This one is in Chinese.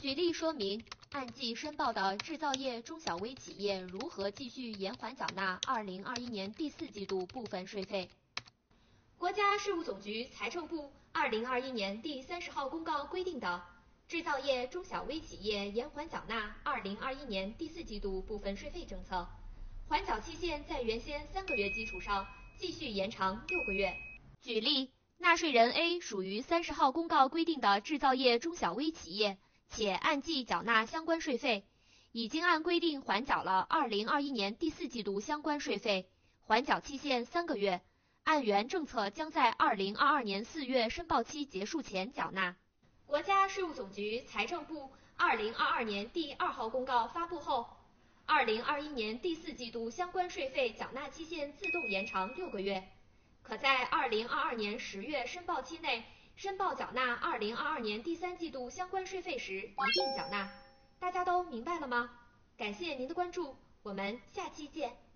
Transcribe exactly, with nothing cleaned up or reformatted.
举例说明按季申报的制造业中小微企业如何继续延缓缴纳二零二一年第四季度部分税费。国家税务总局财政部二零二一年第三十号公告规定的制造业中小微企业延缓缴纳二零二一年第四季度部分税费政策，缓缴期限在原先三个月基础上继续延长六个月。举例，纳税人 A 属于三十号公告规定的制造业中小微企业，且按季缴纳相关税费，已经按规定缓缴了二零二一年第四季度相关税费，缓缴期限三个月，按原政策将在二零二二年四月申报期结束前缴纳。国家税务总局财政部二零二二年第二号公告发布后，二零二一年第四季度相关税费缴纳期限自动延长六个月，可在二零二二年十月申报期内申报缴纳二零二二年第三季度相关税费时一并缴纳。大家都明白了吗？感谢您的关注，我们下期见。